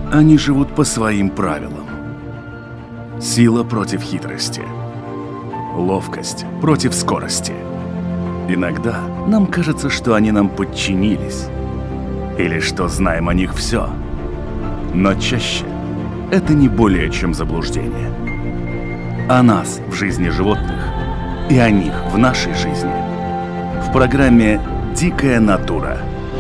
Они живут по своим правилам. Сила против хитрости. Ловкость против скорости. Иногда нам кажется, что они нам подчинились. Или что знаем о них все. Но чаще это не более чем заблуждение. О нас в жизни животных и о них в нашей жизни. В программе «Дикая натура».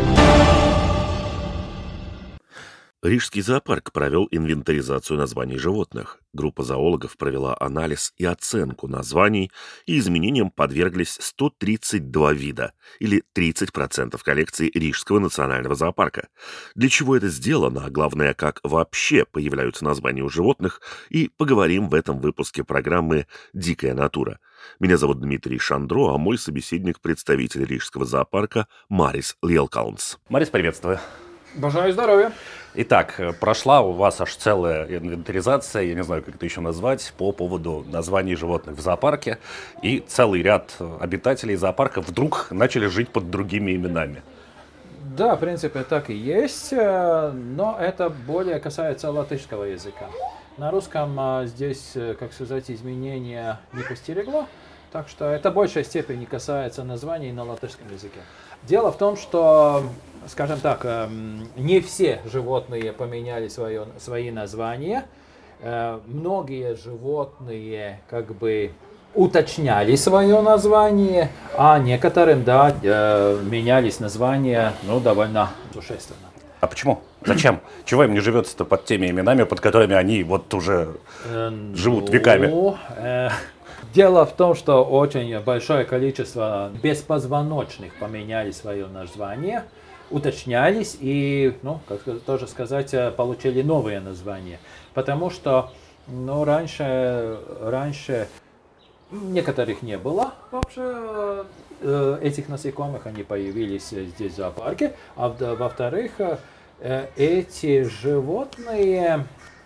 Рижский зоопарк провел инвентаризацию названий животных. Группа зоологов провела анализ и оценку названий, и изменениям подверглись 132 вида, или 30% коллекции Рижского национального зоопарка. Для чего это сделано, а главное, как вообще появляются названия у животных, и поговорим в этом выпуске программы «Дикая натура». Меня зовут Дмитрий Шандро, а мой собеседник – представитель Рижского зоопарка Марис Лиелкаунс. Марис, приветствую. Бажаю здоровья. Итак, прошла у вас аж целая инвентаризация, я не знаю, как это еще назвать, по поводу названий животных в зоопарке. И целый ряд обитателей зоопарка вдруг начали жить под другими именами. Да, в принципе, так и есть, но это более касается латышского языка. На русском здесь, как сказать, изменения не постерегло, так что это в большей степени касается названий на латышском языке. Дело в том, что, скажем так, не все животные поменяли свои названия. Многие животные как бы уточняли свое название, а некоторым, да, менялись названия, довольно существенно. А почему? Зачем? Чего им не живется-то под теми именами, под которыми они вот уже живут веками? Дело в том, что очень большое количество беспозвоночных поменяли свое название, уточнялись и, как тоже сказать, получили новые названия. Потому что раньше некоторых не было вообще этих насекомых, они появились здесь в зоопарке, а во-вторых, эти животные,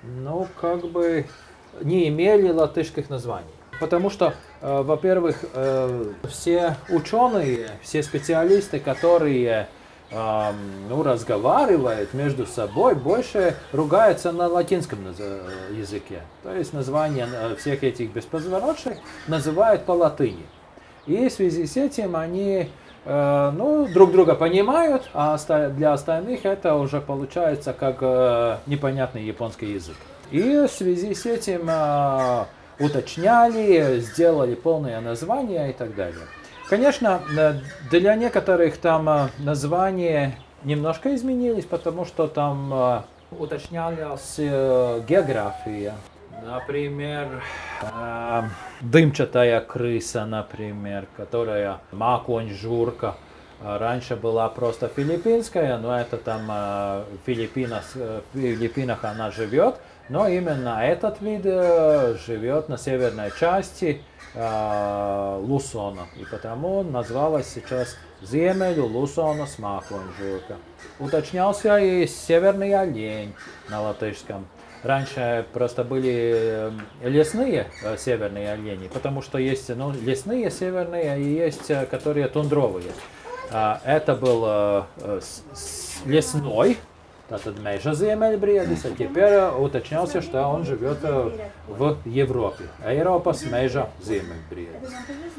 не имели латышских названий. Потому что, во-первых, все ученые, все специалисты, которые разговаривают между собой, больше ругаются на латинском языке. То есть название всех этих беспозвоночных называют по латыни. И в связи с этим они друг друга понимают, а для остальных это уже получается как непонятный японский язык. И в связи с этим уточняли, сделали полное название и так далее. Конечно, для некоторых там названия немножко изменились, потому что там уточнялась география. Например, дымчатая крыса, например, которая маконь-журка. Раньше была просто филиппинская, но это там в Филиппинах она живет. Но именно этот вид живет на северной части Лусона. И потому называлась сейчас земель Лусона смаконжурка. Уточнялся и северный олень на латышском. Раньше просто были лесные северные олени, потому что есть лесные северные и есть которые тундровые. Это был лесной, этот meža ziemeļbriedis, а теперь уточнялся, что он живет в Европе. Eiropas meža ziemeļbriedis.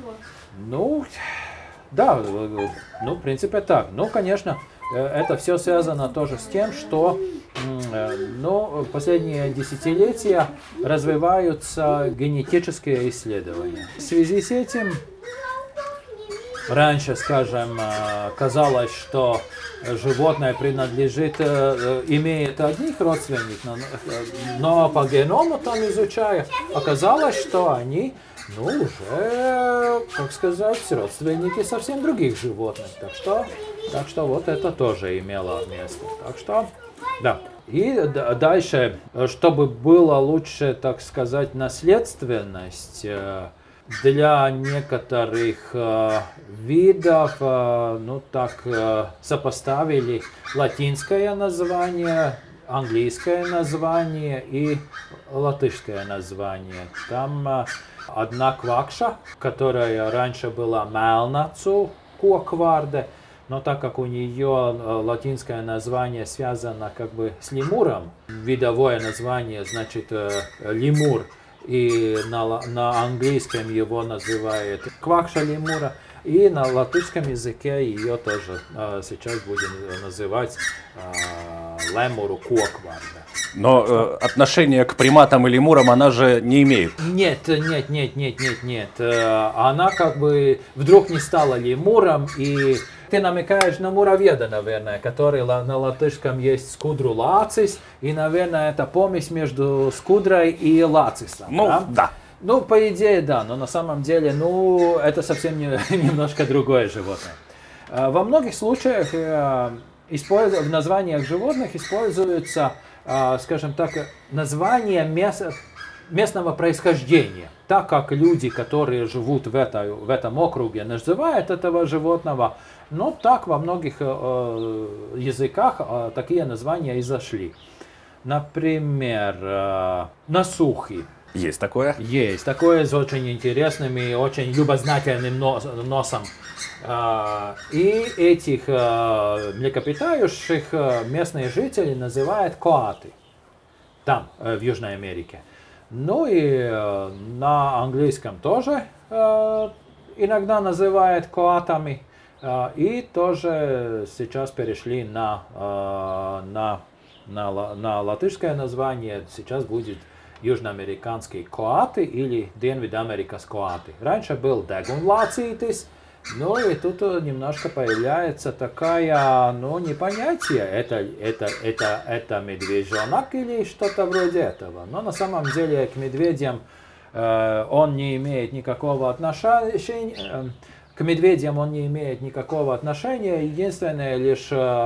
В принципе так. Конечно, это все связано тоже с тем, что последние десятилетия развиваются генетические исследования. В связи с этим раньше, скажем, казалось, что животное имеет одних родственников, но по геному там изучая, оказалось, что они, уже, как сказать, родственники совсем других животных. Так что вот это тоже имело место. Так что, да. И дальше, чтобы было лучше, так сказать, наследственность, для некоторых видов сопоставили латинское название, английское название и латышское название. Там одна квакша, которая раньше была Melnacu kokvārde, но так как у нее латинское название связано как бы с лемуром, видовое название значит лемур, и на английском его называют квакша лемура, и на латышском языке ее тоже сейчас будем называть лемуру кокварда. Но отношение к приматам и лемурам она же не имеет. Нет. Она как бы вдруг не стала лемуром, и ты намекаешь на муравьеда, наверное, который на латышском есть скудру лацис, и, наверное, это помесь между скудрой и лацисом. Ну, да. Ну, по идее, да, но на самом деле, это совсем немножко другое животное. Во многих случаях в названиях животных используются, скажем так, название местного происхождения. Так как люди, которые живут в этом округе, называют этого животного, но так во многих языках такие названия и зашли. Например, насухи. Есть такое? Есть такое с очень интересным и очень любознательным носом. И этих млекопитающих местные жители называют коаты. Там, в Южной Америке. Ну и на английском тоже иногда называют коатами. И тоже сейчас перешли на латышское название. Сейчас будет южноамериканские коаты или Dienvidamerikas коаты. Раньше был дегунлацитис, ну и тут немножко появляется такая, не понятие, это медвежонок или что-то вроде этого. Но на самом деле к медведям он не имеет никакого отношения. К медведям он не имеет никакого отношения. Единственное лишь,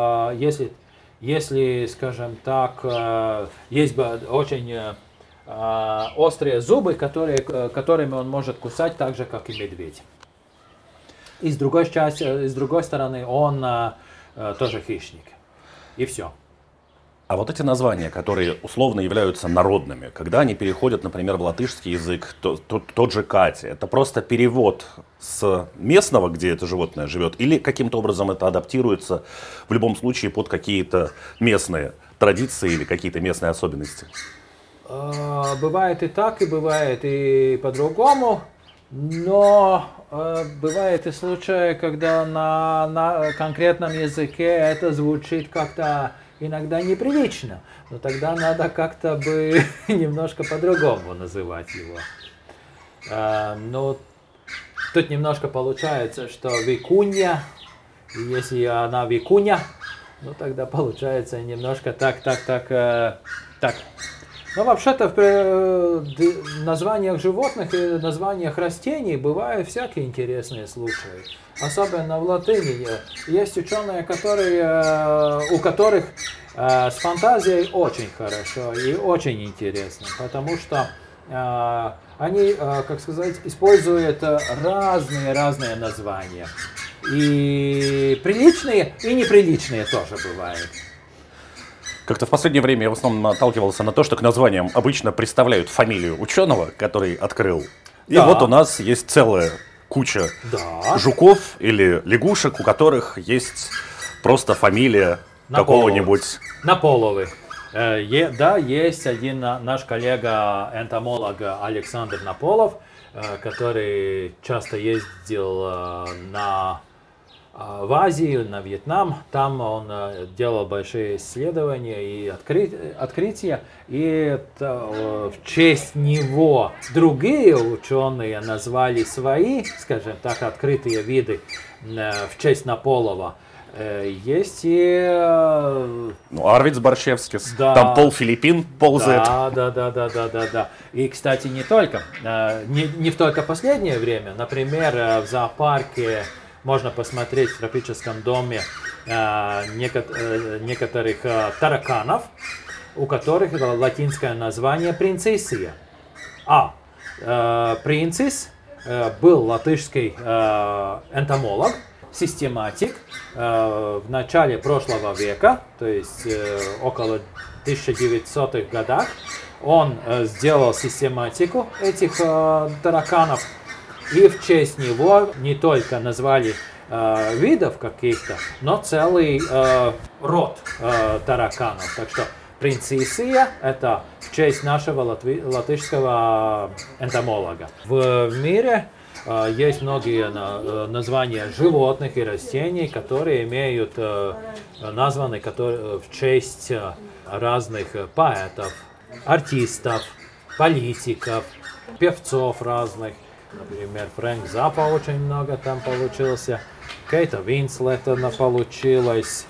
если, скажем так, есть очень острые зубы, которыми он может кусать так же, как и медведь. И с другой стороны, он тоже хищник. И все. А вот эти названия, которые условно являются народными, когда они переходят, например, в латышский язык, тот же Катя, это просто перевод с местного, где это животное живет, или каким-то образом это адаптируется в любом случае под какие-то местные традиции или какие-то местные особенности? Бывает и так, и бывает и по-другому, но бывает и случаи, когда на конкретном языке это звучит как-то иногда неприлично, но тогда надо как-то бы немножко по-другому называть его. Но тут немножко получается, что викунья, если она викуня, тогда получается немножко так. Но вообще-то в названиях животных и названиях растений бывают всякие интересные случаи. Особенно в латыни. Есть ученые, у которых с фантазией очень хорошо и очень интересно, потому что они, как сказать, используют разные названия. И приличные, и неприличные тоже бывают. Как-то в последнее время я в основном наталкивался на то, что к названиям обычно представляют фамилию ученого, который открыл. И вот у нас есть целая куча жуков или лягушек, у которых есть просто фамилия какого-нибудь. Наполовы. Да, есть один наш коллега-энтомолог Александр Наполов, который часто ездил в Азию, на Вьетнам. Там он делал большие исследования и открытия. И в честь него другие ученые назвали свои, скажем так, открытые виды в честь Наполова. Есть и... Арвидс Борщевскис, да, там Филиппин ползает. Да. И, кстати, не только последнее время. Например, в зоопарке можно посмотреть в тропическом доме некоторых тараканов, у которых латинское название принцессия. Принцесс был латышский энтомолог, систематик в начале прошлого века, то есть около 1900-х годах. Он сделал систематику этих тараканов. И в честь него не только назвали видов каких-то, но целый род тараканов. Так что принцессия – это в честь нашего латышского энтомолога. В мире есть многие названия животных и растений, которые имеют названы в честь разных поэтов, артистов, политиков, певцов разных. Например, Фрэнк Заппа очень много там получился, Кейта Винслета получилось.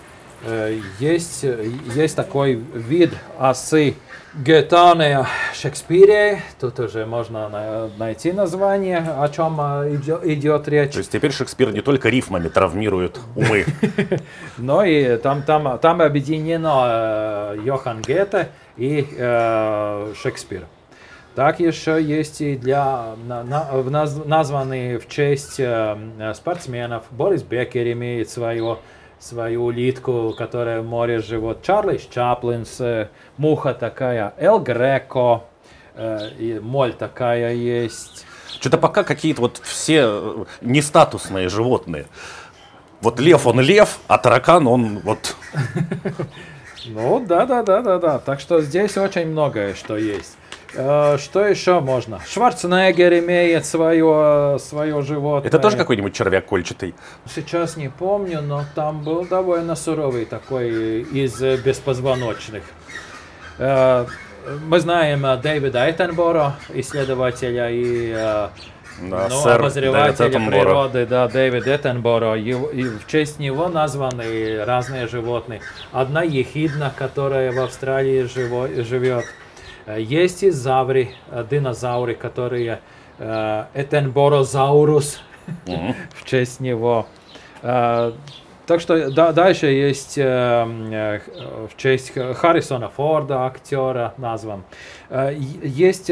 Есть такой вид осы Гетанея Шекспире. Тут уже можно найти название, о чем идет речь. То есть теперь Шекспир не только рифмами травмирует умы. Но и там объединено Йохан Гете и Шекспир. Так еще есть и названные в честь спортсменов. Борис Беккер имеет свою улитку, которая в море живет. Чарли Чаплин, муха такая. Эл Греко, и моль такая есть. Что-то пока какие-то вот все нестатусные животные. Вот лев, он лев, а таракан, он вот... Ну, да. Так что здесь очень многое, что есть. Что еще можно? Шварценеггер имеет свое животное. Это тоже какой-нибудь червяк кольчатый? Сейчас не помню, но там был довольно суровый такой из беспозвоночных. Мы знаем Дэвида Эттенборо, исследователя и обозревателя природы, Дэвид Эттенборо. И в честь него названы разные животные. Одна ехидна, которая в Австралии живет. Есть и динозавры, которые Эттенборозаурус в честь него. Так что дальше есть в честь Харрисона Форда, актера, назван. Есть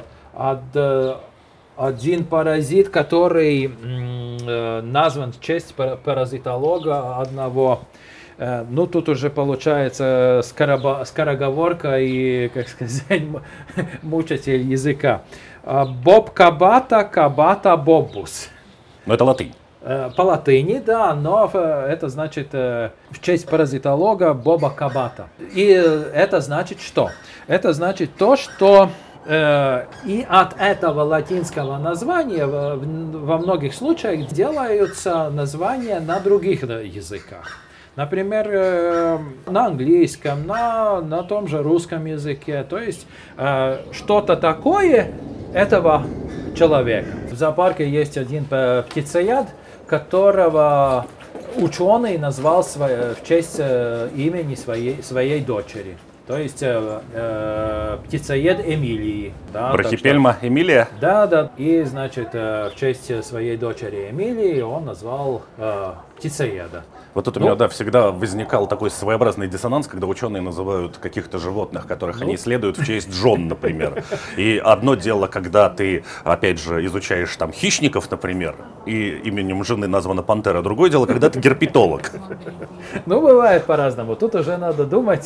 один паразит, который назван в честь паразитолога одного. Ну, тут уже получается скороговорка и, как сказать, мучитель языка. Боб кабата бобус. Ну, это латынь. По латыни, да, но это значит в честь паразитолога Боба Кабата. И это значит что? Это значит то, что и от этого латинского названия во многих случаях делаются названия на других языках. Например, на английском, на том же русском языке. То есть что-то такое этого человека. В зоопарке есть один птицеед, которого ученый назвал в честь имени своей дочери. То есть птицеед Эмилии. Да, Брахипельма Эмилия? Да. И, значит, в честь своей дочери Эмилии он назвал птицееда. Вот тут у меня, всегда возникал такой своеобразный диссонанс, когда ученые называют каких-то животных, которых они исследуют, в честь жен, например. И одно дело, когда ты, опять же, изучаешь там хищников, например, и именем жены названа пантера. Другое дело, когда ты герпетолог. Ну, бывает по-разному. Тут уже надо думать.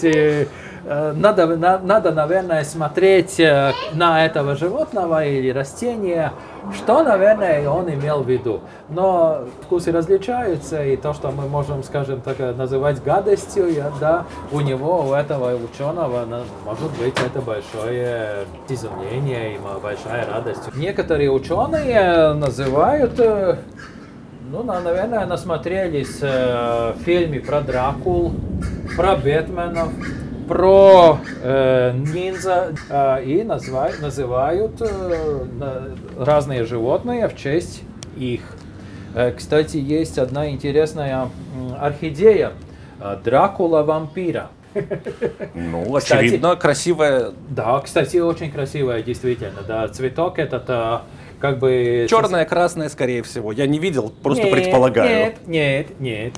Надо, наверное, смотреть на этого животного или растения, что, наверное, он имел в виду. Но вкусы различаются, и то, что мы можем, скажем так, называть гадостью, у этого ученого, может быть, это большое изумление и большая радость. Некоторые ученые называют, наверное, насмотрелись в фильме про Дракул, про Бэтменов, про ниндзя и называют разные животные в честь их. Кстати, есть одна интересная орхидея Дракула вампира. Ну, очевидно, красивая. Да, кстати, очень красивая, действительно. Да, цветок этот как бы... Черная, красная, скорее всего. Я не видел, просто предполагаю. Нет.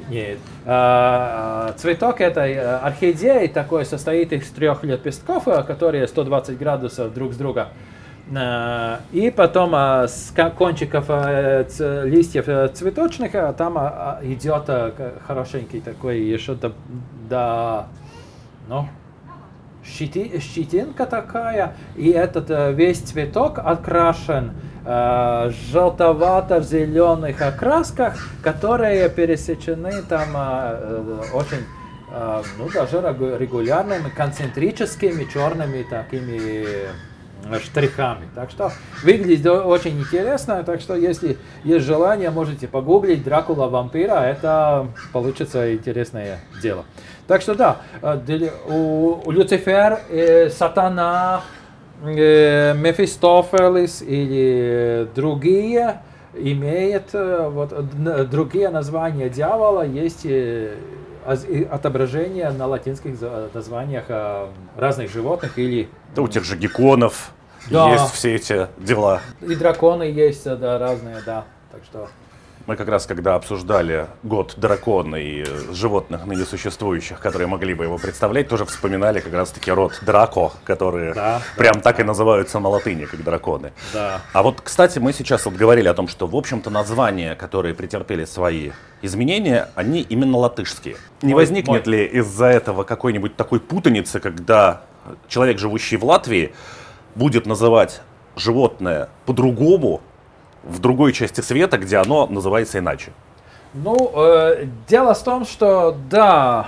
Цветок этой орхидеи такой состоит из 3 лепестков, которые 120 градусов друг с друга. И потом с кончиков листьев цветочных там идет хорошенький такой еще щетинка такая, и этот весь цветок окрашен желтовато в зеленых окрасках, которые пересечены там очень, ну, даже регулярными концентрическими черными такими штрихами. Так что выглядит очень интересно. Так что если есть желание, можете погуглить Дракула вампира. Это получится интересное дело. Так что да, у Люцифер, Сатана, Мефистофелис или другие имеют другие названия дьявола, есть отображение на латинских названиях разных животных или... Да, у тех же гекконов есть все эти дела. И драконы есть, да, разные, да. Так что... Мы как раз, когда обсуждали год дракона и животных ныне существующих, которые могли бы его представлять, тоже вспоминали как раз-таки род Драко, которые прям так и называются на латыни, как драконы. Да. А вот, кстати, мы сейчас вот говорили о том, что, в общем-то, названия, которые претерпели свои изменения, они именно латышские. Не возникнет ли из-за этого какой-нибудь такой путаницы, когда человек, живущий в Латвии, будет называть животное по-другому, в другой части света, где оно называется иначе? Ну, дело в том, что да,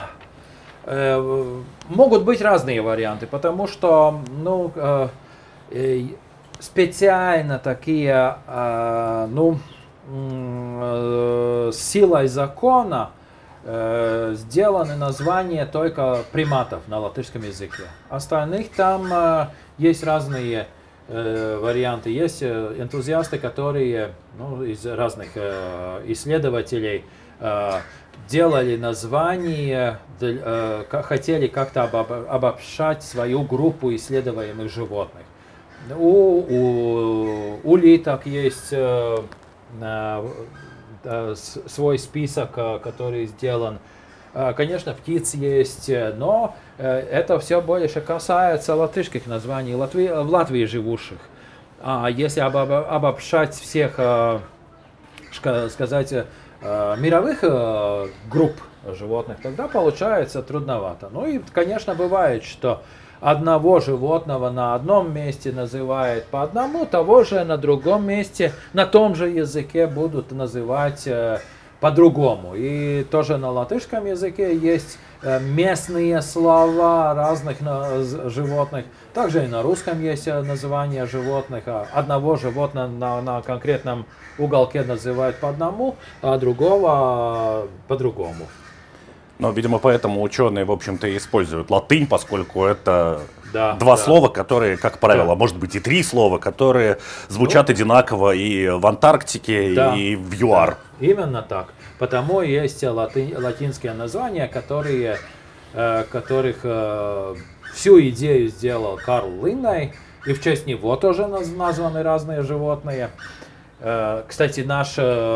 могут быть разные варианты, потому что, ну, специально такие, силой закона сделаны названия только приматов на латышском языке. Остальных там есть разные варианты. Есть энтузиасты, которые, ну, из разных исследователей делали названия, хотели как-то обобщать свою группу исследуемых животных. У улиток есть свой список, который сделан. Конечно, птиц есть, но это все больше касается латышских названий, в Латвии живущих. А если обобщать всех, сказать, мировых групп животных, тогда получается трудновато. Ну и, конечно, бывает, что одного животного на одном месте называют по одному, того же на другом месте, на том же языке будут называть по-другому. И тоже на латышском языке есть местные слова разных животных. Также и на русском есть название животных. Одного животного на конкретном уголке называют по одному, а другого по-другому. Но, видимо, поэтому ученые, в общем-то, и используют латынь, поскольку это два слова, которые, как правило, может быть и три слова, которые звучат одинаково и в Антарктике, и в ЮАР. Именно так. Потому есть латинские названия, которых всю идею сделал Карл Линней, и в честь него тоже названы разные животные. Кстати, наш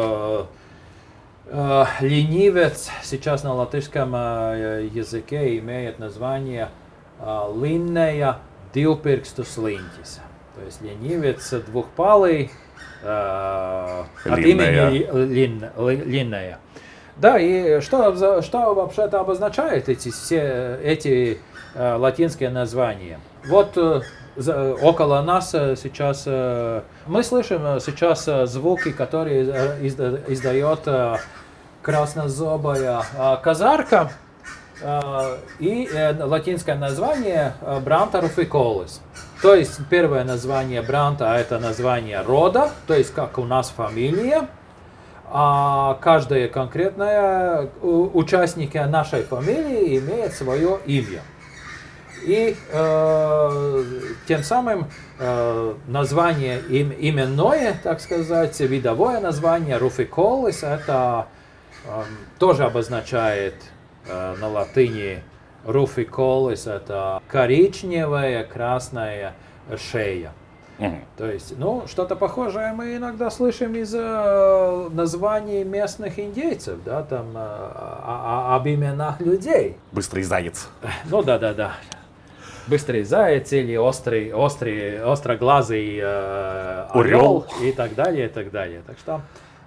ленивец сейчас на латышском языке имеет название Linneja divpirkstus linķis. То есть ленивец двухпалый от имени Линнея. Да, и что вообще-то обозначает эти латинские названия? Вот около нас сейчас мы слышим сейчас звуки, которые издает краснозобая казарка, и латинское название Branta ruficolis. То есть первое название Бранта — это название рода, то есть как у нас фамилия, а каждая конкретная участник нашей фамилии имеет свое имя. И тем самым название именное, так сказать, видовое название ruficolis, это тоже обозначает на латыни ruficolis, это коричневая, красная шея. То есть, ну, что-то похожее мы иногда слышим из названий местных индейцев, да, там, об именах людей. Быстрый заяц. Ну, да. Быстрый заяц или остроглазый орел и так далее, и так далее. Так что,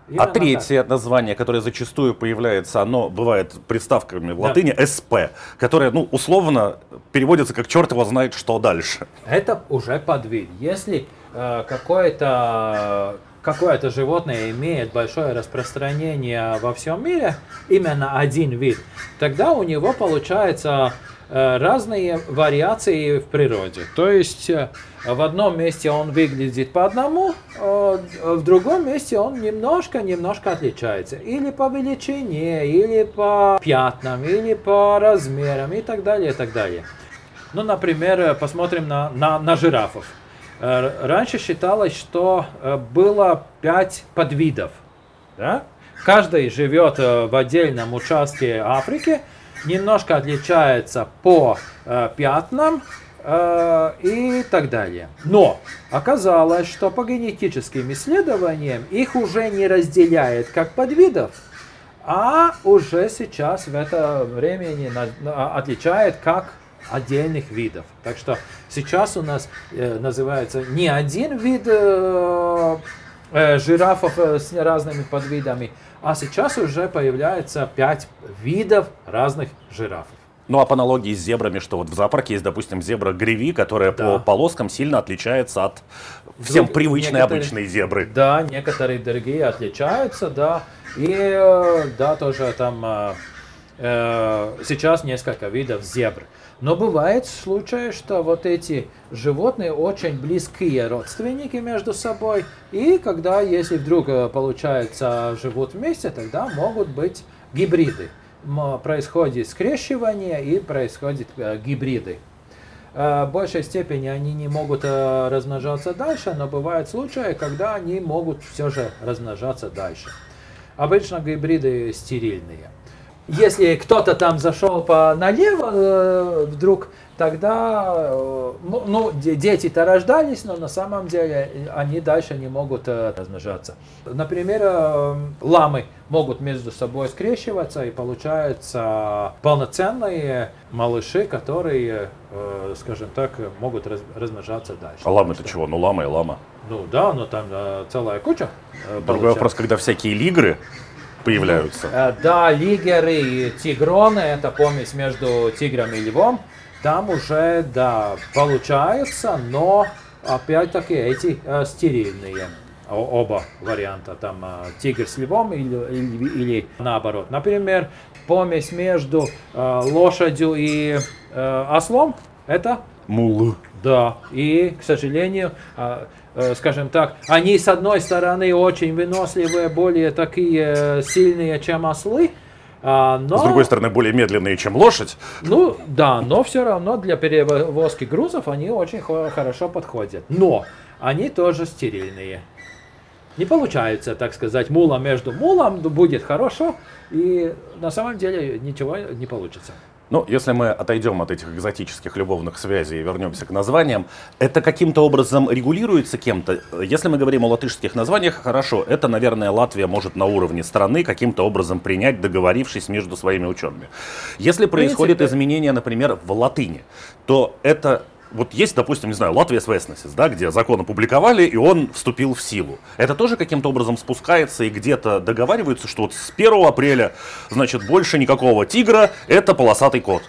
А третье название, которое зачастую появляется, оно бывает приставками в латыни «СП», которое, условно переводится как «черт его знает, что дальше». Это уже подвид. Если какое-то животное имеет большое распространение во всем мире, именно один вид, тогда у него получается разные вариации в природе. То есть в одном месте он выглядит по одному, в другом месте он немножко отличается. Или по величине, или по пятнам, или по размерам и так далее, и так далее. Например, посмотрим на жирафов. Раньше считалось, что было 5 подвидов. Да? Каждый живет в отдельном участке Африки, немножко отличается по пятнам и так далее. Но оказалось, что по генетическим исследованиям их уже не разделяет как подвидов, а уже сейчас в это время отличает как отдельных видов. Так что сейчас у нас называется не один вид жирафов с разными подвидами, а сейчас уже появляется 5 видов разных жирафов. А по аналогии с зебрами, что вот в зоопарке есть, допустим, зебра гриви, которая по полоскам сильно отличается от всем привычной обычной зебры. Да, некоторые другие отличаются, да. И тоже там сейчас несколько видов зебр. Но бывает случай, что вот эти животные очень близкие родственники между собой, и если вдруг, получается, живут вместе, тогда могут быть гибриды. Происходит скрещивание и происходят гибриды. В большей степени они не могут размножаться дальше, но бывают случаи, когда они могут все же размножаться дальше. Обычно гибриды стерильные. Если кто-то там зашел налево вдруг, тогда дети-то рождались, но на самом деле они дальше не могут размножаться. Например, ламы могут между собой скрещиваться, и получаются полноценные малыши, которые, скажем так, могут размножаться дальше. А ламы-то чего? Лама и лама. Там целая куча. Другой вопрос, когда всякие лигры появляются. Да, лигеры и тигроны, это помесь между тигром и львом, там уже, получается, но опять-таки эти стерильные, оба варианта, там тигр с львом или наоборот. Например, помесь между лошадью и ослом, это мулы. Да, и, к сожалению, скажем так, они с одной стороны очень выносливые, более такие сильные, чем ослы, но... С другой стороны, более медленные, чем лошадь. Но все равно для перевозки грузов они очень хорошо подходят. Но они тоже стерильные. Не получается, так сказать, мула между мулом, будет хорошо, и на самом деле ничего не получится. Если мы отойдем от этих экзотических любовных связей и вернемся к названиям, это каким-то образом регулируется кем-то? Если мы говорим о латышских названиях, хорошо, это, наверное, Латвия может на уровне страны каким-то образом принять, договорившись между своими учеными. Если происходит изменение, например, в латыни, то это... Вот есть, допустим, Латвия Свеснесис, где закон опубликовали, и он вступил в силу. Это тоже каким-то образом спускается и где-то договариваются, что вот с 1 апреля, больше никакого тигра, это полосатый кот.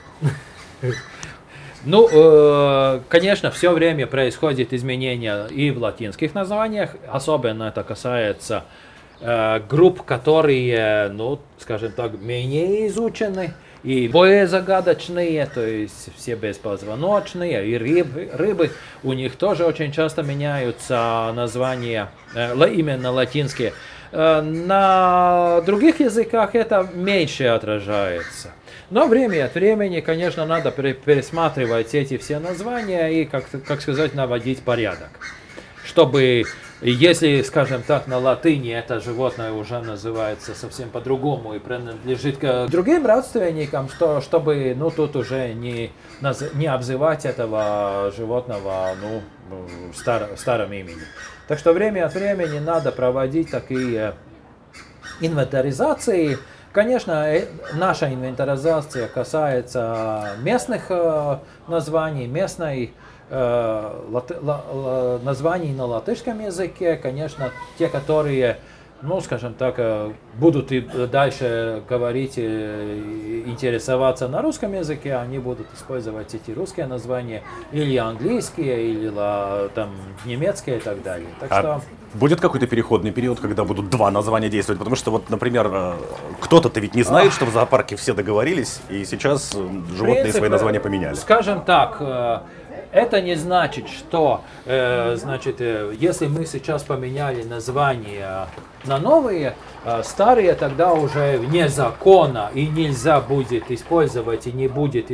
Конечно, все время происходит изменения и в латинских названиях, особенно это касается групп, которые, скажем так, менее изучены. И более загадочные, то есть все беспозвоночные, и рыбы, у них тоже очень часто меняются названия, именно латинские. На других языках это меньше отражается. Но время от времени, конечно, надо пересматривать эти все названия и, как сказать, наводить порядок. Чтобы, если, скажем так, на латыни это животное уже называется совсем по-другому и принадлежит к другим родственникам, чтобы тут уже не обзывать этого животного старым именем. Так что время от времени надо проводить такие инвентаризации. Конечно, наша инвентаризация касается местных названий, местной названий на латышском языке, конечно, те, которые ну, скажем так, будут и дальше говорить, интересоваться на русском языке, они будут использовать эти русские названия, или английские, или там немецкие и так далее. Так что... Будет какой-то переходный период, когда будут два названия действовать? Потому что, вот, например, кто-то ведь не знает, что в зоопарке все договорились, и сейчас животные свои названия поменяли. Скажем так, это не значит, что, если мы сейчас поменяли названия на новые, старые тогда уже вне закона, и нельзя будет использовать, и не будет,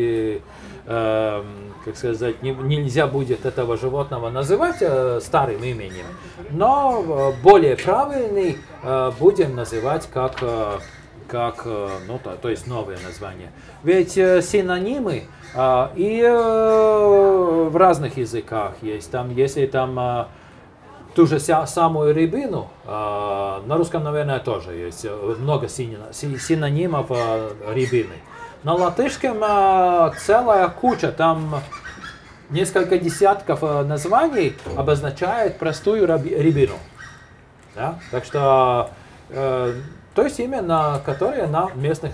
нельзя будет этого животного называть старым именем, но более правильный будем называть то есть новые названия. Ведь синонимы и в разных языках есть. Там, если там ту же самую рябину, на русском, наверное, тоже есть много синонимов рябины. На латышском целая куча, там несколько десятков названий обозначает простую рябину. Да? Так что, то есть именно, которые на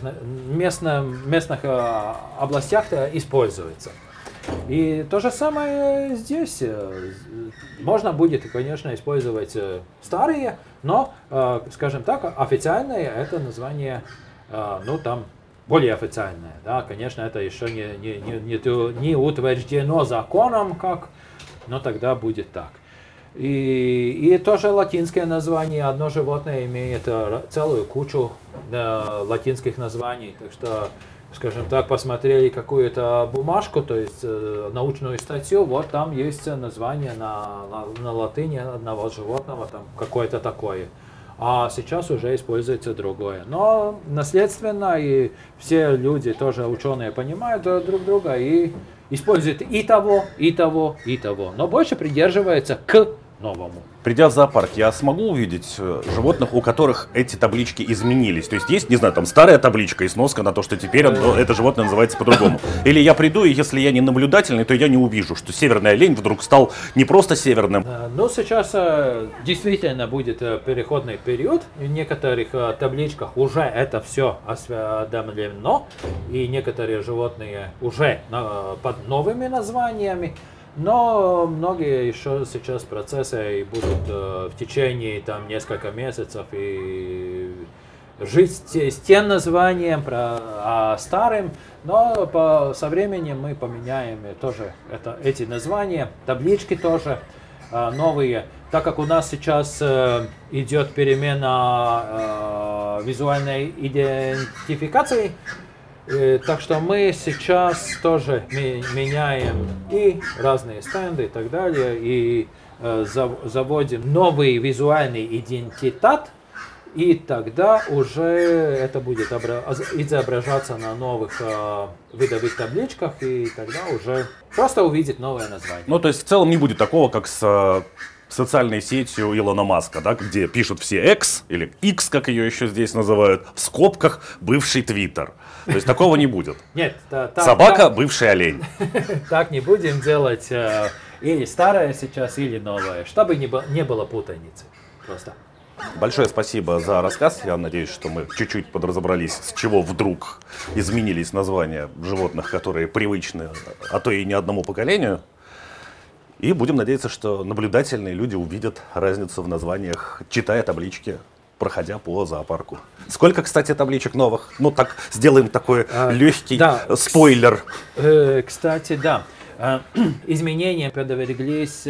местных областях используются. И то же самое здесь. Можно будет, конечно, использовать старые, но, скажем так, официальное это название, там более официальное. Да? Конечно, это еще не утверждено законом, но тогда будет так. И тоже латинское название. Одно животное имеет целую кучу латинских названий. Так что, скажем так, посмотрели какую-то бумажку, то есть научную статью, вот там есть название на латыни одного животного, там какое-то такое. А сейчас уже используется другое. Но наследственно, и все люди, тоже ученые, понимают друг друга и используют и того, и того, и того. Но больше придерживается к новому. Придя в зоопарк, я смогу увидеть животных, у которых эти таблички изменились? То есть, не знаю, там старая табличка и сноска на то, что теперь это животное называется по-другому. Или я приду, и если я не наблюдательный, то я не увижу, что северный олень вдруг стал не просто северным. Ну, сейчас действительно будет переходный период. В некоторых табличках уже это все осведомлено, и некоторые животные уже под новыми названиями. Но многие еще сейчас процессы будут в течение нескольких месяцев и жить с тем названием старым, но со временем мы поменяем тоже эти названия, таблички тоже новые. Так как у нас сейчас идет перемена визуальной идентификации, так что мы сейчас тоже меняем и разные стенды и так далее, и заводим новый визуальный идентитет, и тогда уже это будет изображаться на новых видовых табличках, и тогда уже просто увидит новое название. Ну, то есть в целом не будет такого, как с социальной сетью Илона Маска, да, где пишут все X, или X, как ее еще здесь называют, в скобках бывший Твиттер. То есть такого не будет. Нет. Собака, бывший олень. Так не будем делать или старое сейчас, или новое, чтобы не было путаницы. Просто. Большое спасибо за рассказ. Я надеюсь, что мы чуть-чуть подразобрались, с чего вдруг изменились названия животных, которые привычны, а то и не одному поколению. И будем надеяться, что наблюдательные люди увидят разницу в названиях, читая таблички, проходя по зоопарку. Сколько, кстати, табличек новых? Ну, так, сделаем такой легкий спойлер. Кстати, да. Изменения подверглись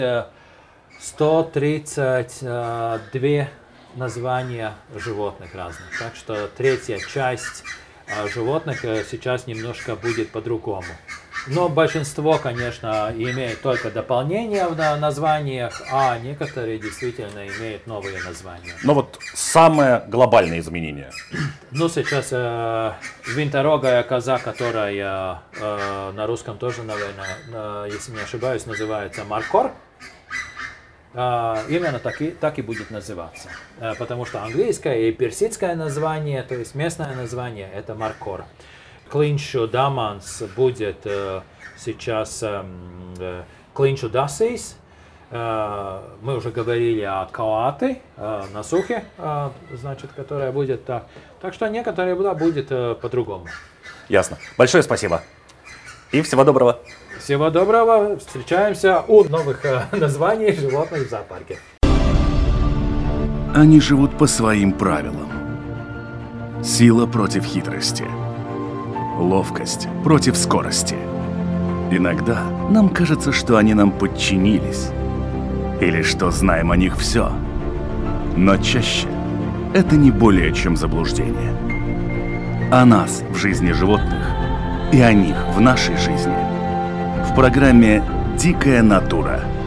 132 названия животных разных. Так что третья часть животных сейчас немножко будет по-другому. Но большинство, конечно, имеет только дополнения в названиях, а некоторые действительно имеют новые названия. Но вот самое глобальное изменение. Ну, сейчас винторогая коза, которая на русском тоже, наверное, если не ошибаюсь, называется маркор. Именно так и будет называться. Потому что английское и персидское название, то есть местное название, это маркор. Клинчу даманс будет сейчас клинчу дасейс, Мы уже говорили о коаты на сухе, значит, которая будет так. Так что некоторые блюда будет по-другому. Ясно. Большое спасибо. И всего доброго. Всего доброго. Встречаемся у новых названий животных в зоопарке. Они живут по своим правилам. Сила против хитрости. Ловкость против скорости. Иногда нам кажется, что они нам подчинились. Или что знаем о них все. Но чаще это не более чем заблуждение. О нас в жизни животных и о них в нашей жизни. В программе «Дикая натура».